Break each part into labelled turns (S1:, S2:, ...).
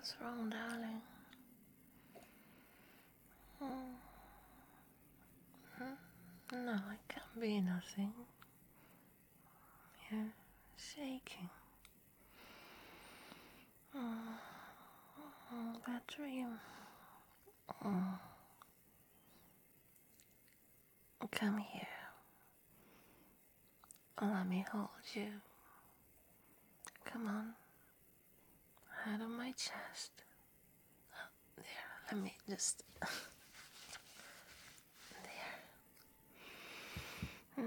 S1: What's wrong, darling? No, it can't be nothing. You're shaking. That dream. Come here. Let me hold you. Come on. Head on my chest. There, let me just... there.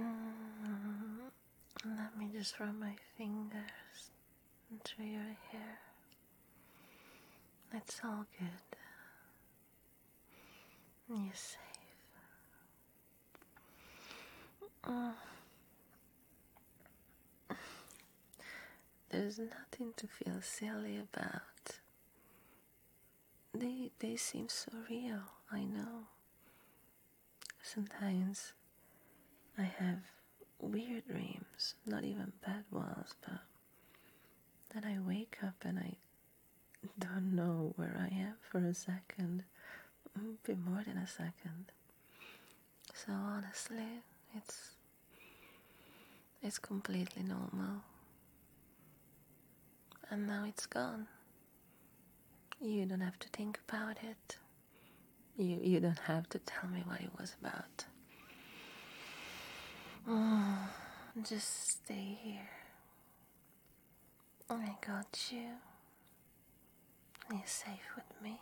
S1: Let me just run my fingers through your hair. It's all good. You're safe. There's nothing to feel silly about. They seem so real, I know. Sometimes I have weird dreams, not even bad ones, but then I wake up and I don't know where I am for a second, maybe more than a second. So honestly, it's completely normal. And now it's gone. You don't have to think about it. You don't have to tell me what it was about. Just stay here. I got you. You're safe with me.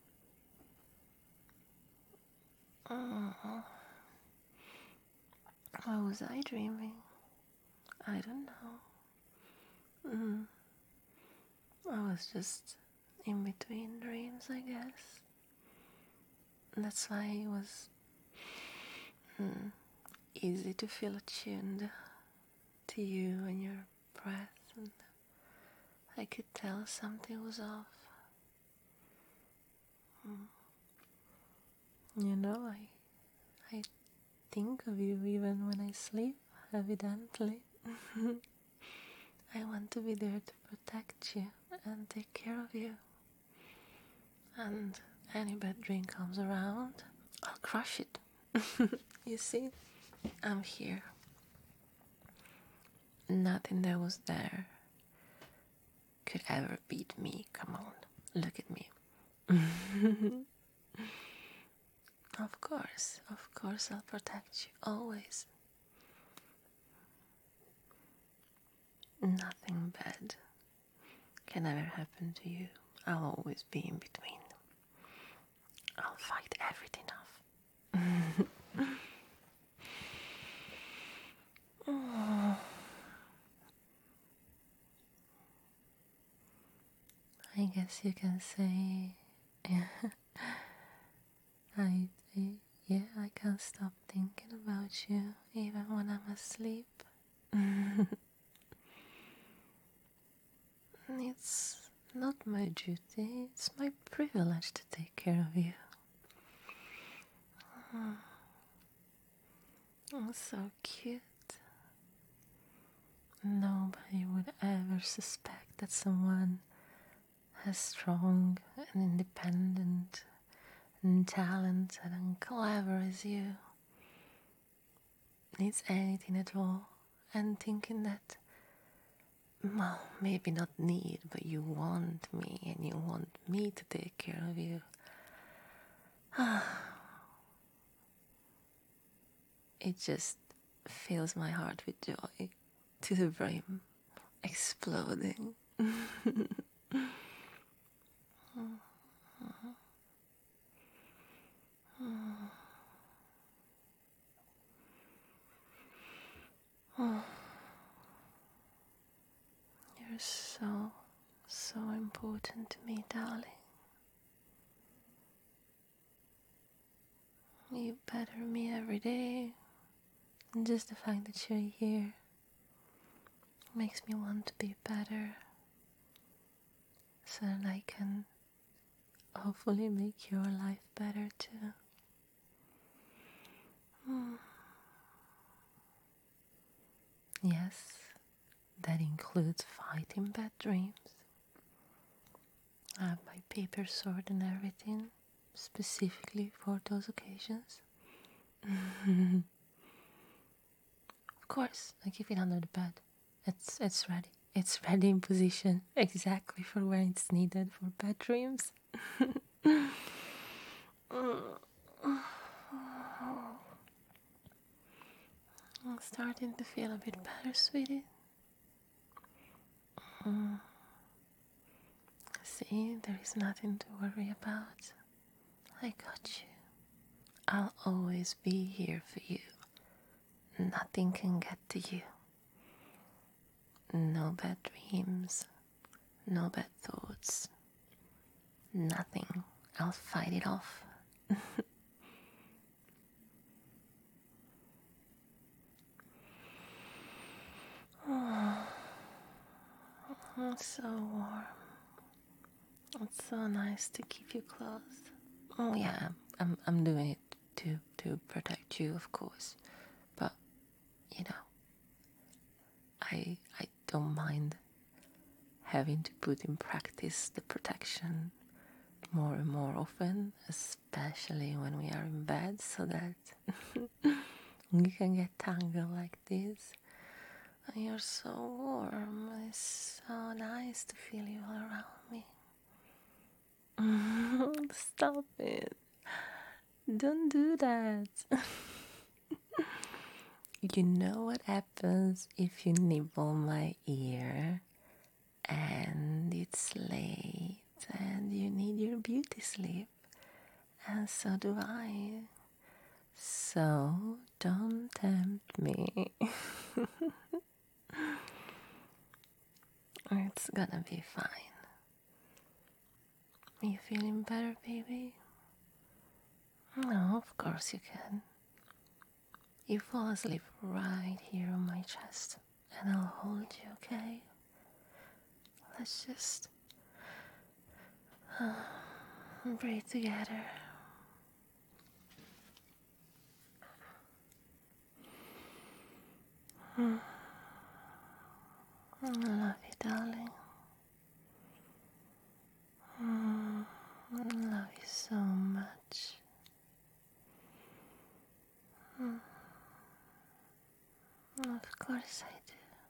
S1: What was I dreaming? I don't know. I was just in between dreams, I guess. That's why it was easy to feel attuned to you and your breath, and I could tell something was off. You know, I think of you even when I sleep, evidently. I want to be there to protect you and take care of you. And any bad dream comes around, I'll crush it. You see, I'm here. Nothing that was there could ever beat me. Come on, look at me. Of course, I'll protect you, always. Nothing bad can ever happen to you. I'll always be in between. I'll fight everything off. I guess you can say, I can't stop thinking about you even when I'm asleep. It's not my duty, it's my privilege to take care of you. Oh, so cute. Nobody would ever suspect that someone as strong and independent and talented and clever as you needs anything at all, and thinking that, well, maybe not need, but you want me and you want me to take care of you. It just fills my heart with joy to the brim, exploding. You're so, so important to me, darling. You better me every day. And just the fact that you're here makes me want to be better, so that I can hopefully make your life better too. Yes, that includes fighting bad dreams. I have my paper sword and everything, specifically for those occasions. Of course, I keep it under the bed. It's ready. It's ready in position, exactly for when it's needed for bed dreams. I'm starting to feel a bit better, sweetie. See, there is nothing to worry about. I got you. I'll always be here for you. Nothing can get to you. No bad dreams, no bad thoughts, nothing. I'll fight it off. It's so warm. It's so nice to keep you close. Oh yeah, I'm doing it to protect you, of course. But you know, I don't mind having to put in practice the protection more and more often, especially when we are in bed, so that we can get tangled like this. And you're so warm. It's so nice to feel you all around me. Stop it. Don't do that. You know what happens if you nibble my ear and it's late and you need your beauty sleep, and so do I. So don't tempt me. It's gonna be fine. Are you feeling better, baby? No, of course you can. You fall asleep right here on my chest, and I'll hold you, okay? Let's just breathe together. I love you, darling. I love you so much. Of course I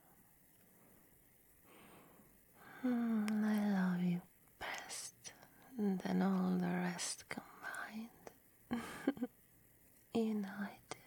S1: do. I love you best than all the rest combined. You know I do.